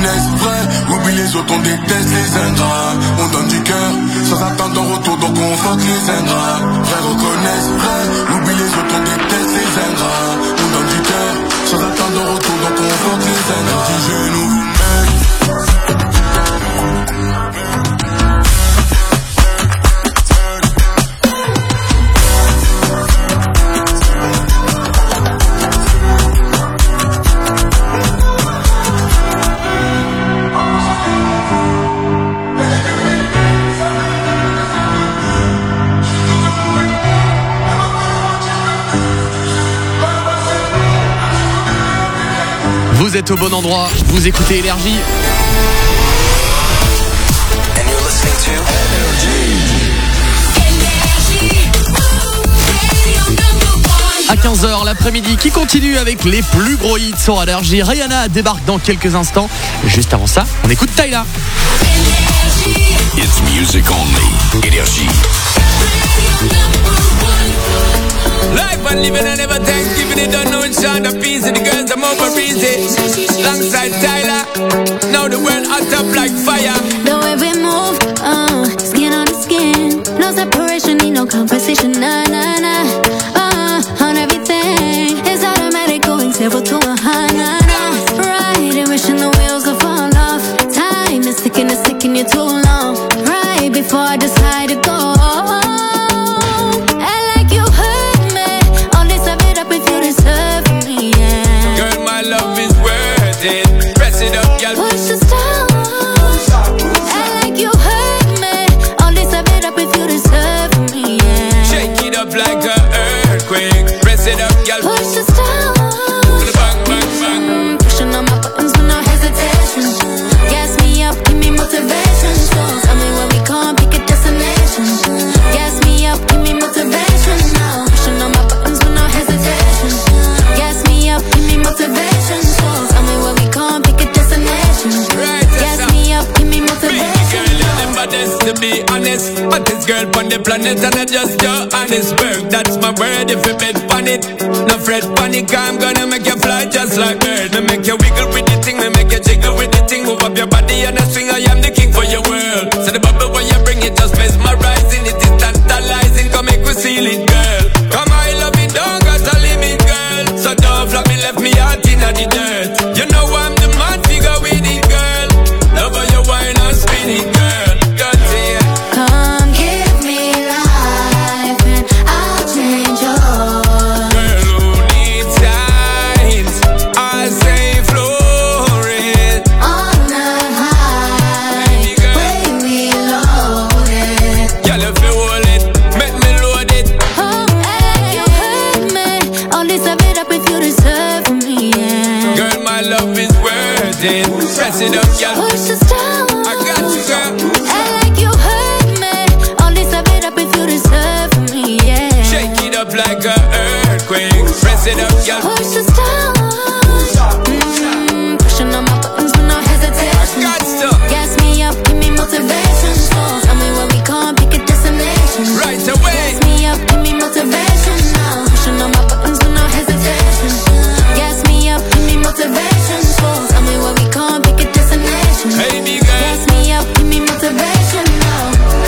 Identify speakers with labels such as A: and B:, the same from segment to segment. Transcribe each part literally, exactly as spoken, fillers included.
A: reconnaissent vrai. Oublie les autres, on déteste les ingrats. On donne du cœur, sans attendre en retour, donc on fuck les ingrats. Vrai reconnaissent vrai. Oublie les autres, on déteste les ingrats. On donne du cœur, sans attendre en retour, donc on fuck les ingrats. Petit genou vous mène.
B: Vous êtes au bon endroit, vous écoutez Énergie.
C: And you're listening to Énergie.
B: À quinze heures l'après-midi qui continue avec les plus gros hits sur Énergie. Rihanna débarque dans quelques instants. Juste avant ça, on écoute Tyla.
C: It's music only. Énergie.
D: Life and living and never thanks, giving it don't know it's on the piece of the girls I'm over easy. Alongside Tyler, now the world hot up like fire.
E: The way we move, uh, skin on the skin, no separation, need no compensation, nah nah nah. Uh, on everything, it's automatic, going zero to a high, nah nah. Right, wishing the wheels will fall off. Time is ticking, it's ticking you too long. Right before I decide to go.
D: Push
E: the stars. I like you hurt me. All this I made up if you deserve me. Yeah.
D: Shake it up like a earthquake. Press it up, girl.
E: Push the stars.
D: Bang, bang, bang.
E: Mm, pushing on my buttons with no hesitation. Gas me up, give me motivation. So tell me where we come, pick a destination. Gas me up, give me motivation. Now pushing on my buttons with no hesitation. Gas me up, give me motivation. So tell me where we come, pick a destination.
D: Right,
E: gas me up, give me motivation.
D: Girl, you're the baddest, to be honest. Baddest girl on the planet, and I just your honest bird. That's my word, if you bet on it. No fret, panic, I'm gonna make you fly just like bird. Me make you wiggle with the thing, me make you jiggle with the thing. Move up your body and I swing, I am the king for your world. So the bubble when you bring it, just mesmerizing. It is tantalizing, come make we seal it, girl. Come I love it, don't got a limit, girl. So don't flap me, left me out in the dirt. You know I'm the man, figure with it, girl. Love how you wine and spin it, girl. Got it.
E: Come give me life and I'll change yours.
D: Girl, who needs signs? I say flourish.
E: On the high, when we loaded.
D: Girl, if you hold it, make me load it.
E: Oh, and you hurt me. All this I made up if you deserve me, yeah.
D: Girl, my love is worth it. Press it up, girl.
E: Push the stars.
D: I got you, girl.
E: I like you hurt me. All this I made up if you deserve me, yeah.
D: Shake it up like a earthquake. Press it up, girl.
E: Push the stars. Mm, pushing on my buttons with no hesitation.
D: I got stuff.
E: Gas me up, give me motivation. So tell me where we come, pick a destination.
D: Right away.
E: Gas me up, give me motivation. Now pushing on my buttons with no hesitation. Gas me up, give me motivation. So tell me where we come, pick a destination.
D: Hey, big girl.
E: Gas me up, give me motivation. Now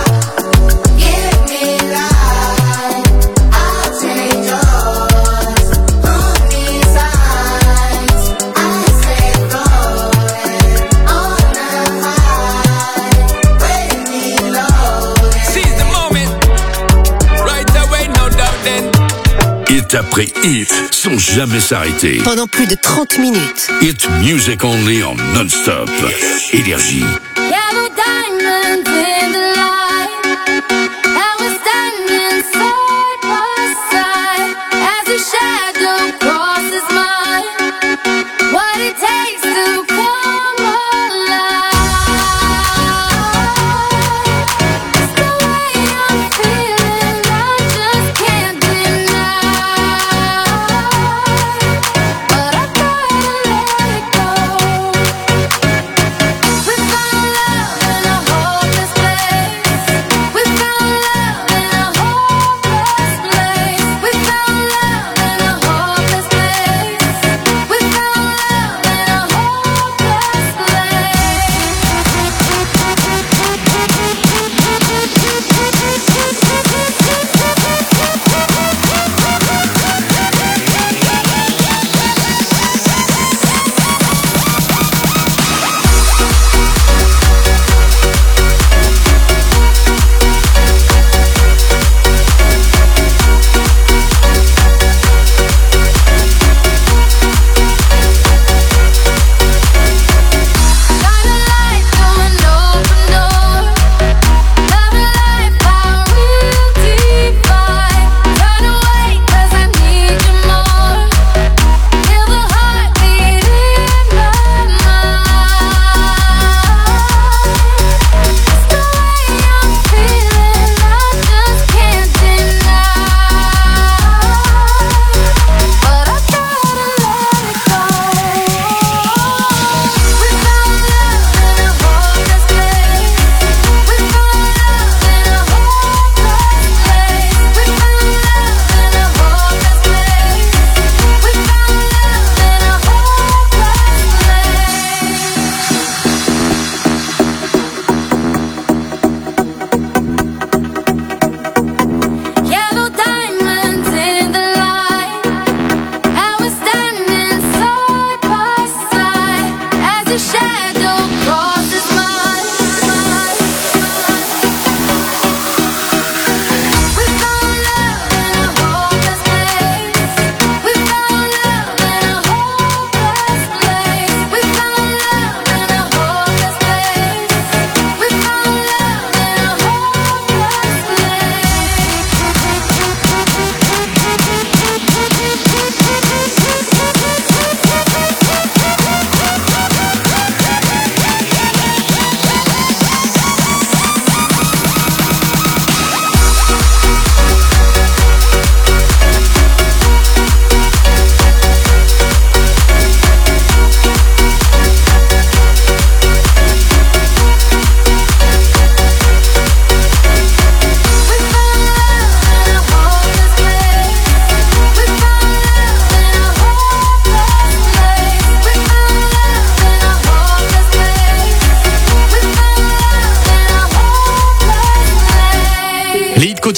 E: give me life, I'll take yours. Who needs signs? I say rolling on the high, when we loaded.
D: Seize the moment. Right away, no doubt then.
C: Hit après hit, sans jamais s'arrêter.
F: Pendant plus de trente minutes.
C: Hit music only en non-stop. Énergie.
E: Yellow diamonds in the light, and we're standing side by side as a shadow crosses mine. What it takes to come alive. It's the way I'm feeling, I just can't deny. But I gotta let it go. We found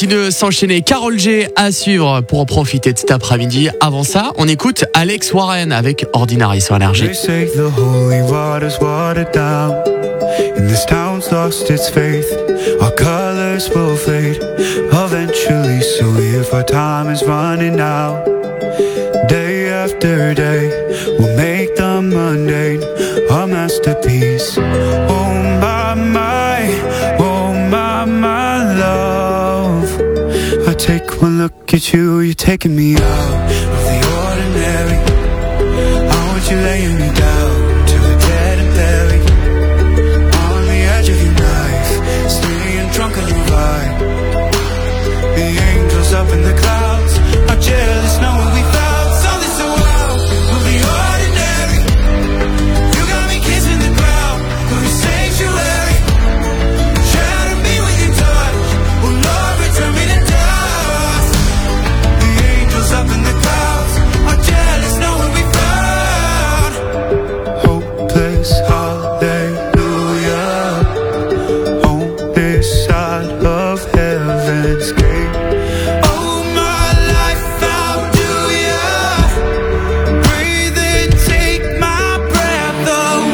B: continue de s'enchaîner. Karol G à suivre pour en profiter de cet après-midi. Avant ça, on écoute Alex Warren avec Ordinary sur Énergie.
G: They say the holy water's watered down, and this town's lost its faith. Our colors will fade eventually, so if our time is running out, day after day, we'll make the mundane a masterpiece. Oh my, my, oh my, my love, I take one look at you, you're taking me out of the ordinary. I want you laying me down to the dead and buried, on the edge of your knife, staying drunk on your vibe. The angels up in the clouds are jealous knowing we found something so wild. We'll be ordinary. You got me kissing the ground, we're a sanctuary. Shadow me with your touch, oh Lord, return me to dust. The angels up in the clouds are jealous knowing we found hopeless hallelujah on this side of heaven's gate. Oh my life, how do ya breathe and take my breath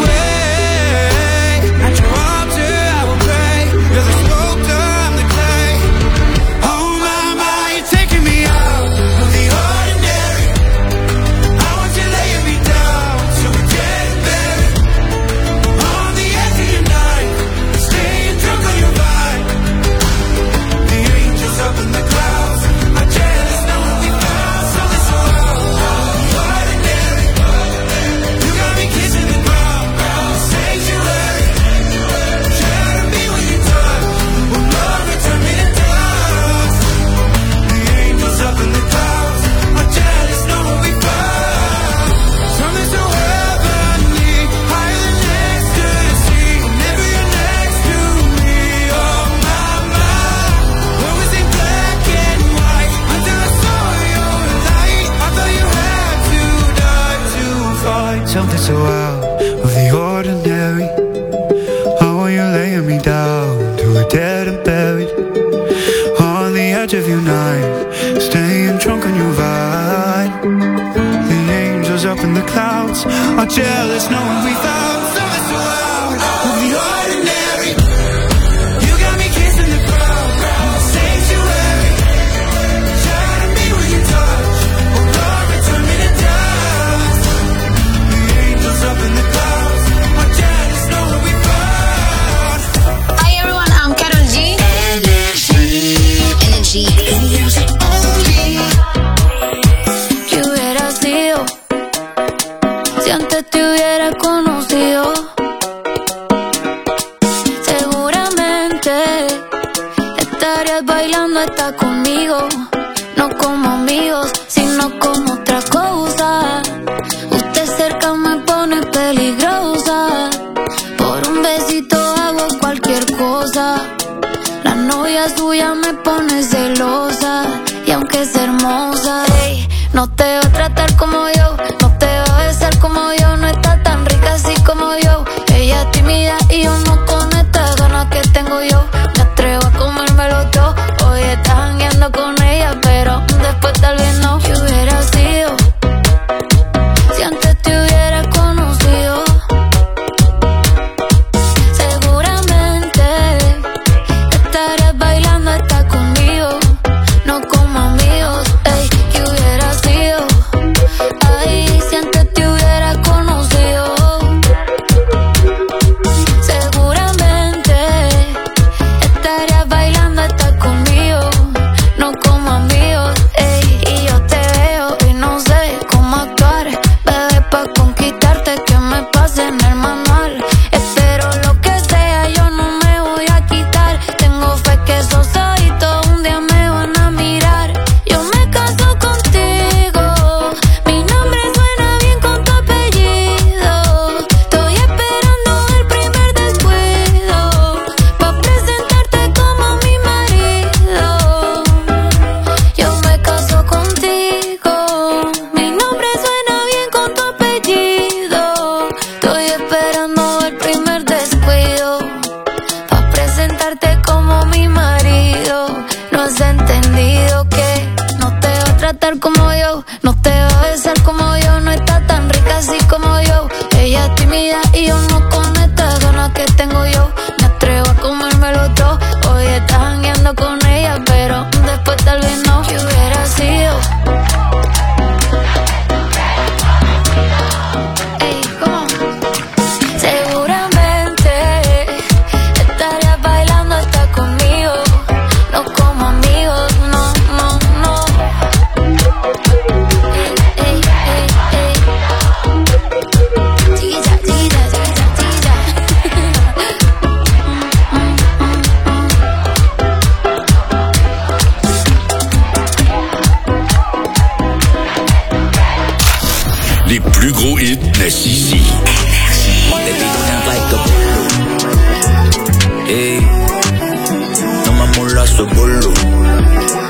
G: away? At your altar I will pray, you're the sculptor, I'm the clay. Oh my, my, you're taking me out of the ordinary. I want you laying me down so we're dead and buried, on the edge of your night, staying drunk on your vibe. The angels up in the clouds are jealous knowing we found something so ordinary. You got me kissing the ground, sanctuary. Shadow me when you touch, oh Lord, return me to dust. The angels up in the clouds are jealous knowing we found something so heavenly, higher than ecstasy. Whenever you're next to me, oh my, my. What was in black and white until I saw your light? I thought you had to die to find something so out of the ordinary. How are you laying me down to a dead and buried, on the edge of your night, staying drunk on your vibe. The angels up in the clouds are jealous knowing we found something so out of the ordinary. You got me kissing the ground, sanctuary. Shadow me when you touch, oh Lord, return me to dust. The angels up in the clouds are jealous knowing we found.
H: Hi everyone, I'm Karol G. Energy.
E: ¿Qué hubiera sido si antes te hubiera conocido? Seguramente estarías bailando hasta conmigo, no como amigos, sino como otra cosa. Usted cerca me pone peligrosa, por un besito hago cualquier cosa. La novia suya me pone celosa, y aunque es hermosa, ey, no te va a tratar como yo, no te va a besar como yo, no está tan rica así como yo. Ella es tímida y yo no con estas ganas que tengo yo. Me atrevo a comérmelo todo, hoy estás jangueando con ella, pero después tal vez no. ¿Qué hubiera sido si antes te hubiera conocido? Seguramente estarías bailando hasta conmigo, no como amigos, ey. ¿Qué hubiera sido? Ay, si antes te hubiera conocido. Seguramente estarías bailando hasta conmigo, no como amigos, ey. Y yo te veo y no sé cómo actuar, bebé, pa' conquistarte, que me pase en el manual. Espero lo que sea, yo no me voy a quitar. Tengo fe que esos ojitos un día me van a mirar. Yo me caso contigo, mi nombre suena bien con tu apellido. Estoy esperando el primer descuido, pa' presentarte como mi marido. Yo me caso contigo, mi nombre suena bien con tu apellido. Estoy esperando Ella tímida y yo no con estas ganas que tengo yo. Me atrevo a comérmelo todo. Hoy estás jangueando con ella, pero después tal vez no. ¿Qué hubiera sido? Ey, ¿cómo? Seguramente estarías bailando hasta conmigo. No como amigos, no, no, no. Ey, ey, ey, ey. Chiquita, chiquita, chiquita, chiquita.
C: Les plus gros hits naissent ici.
I: Ey, no me mola su bolo.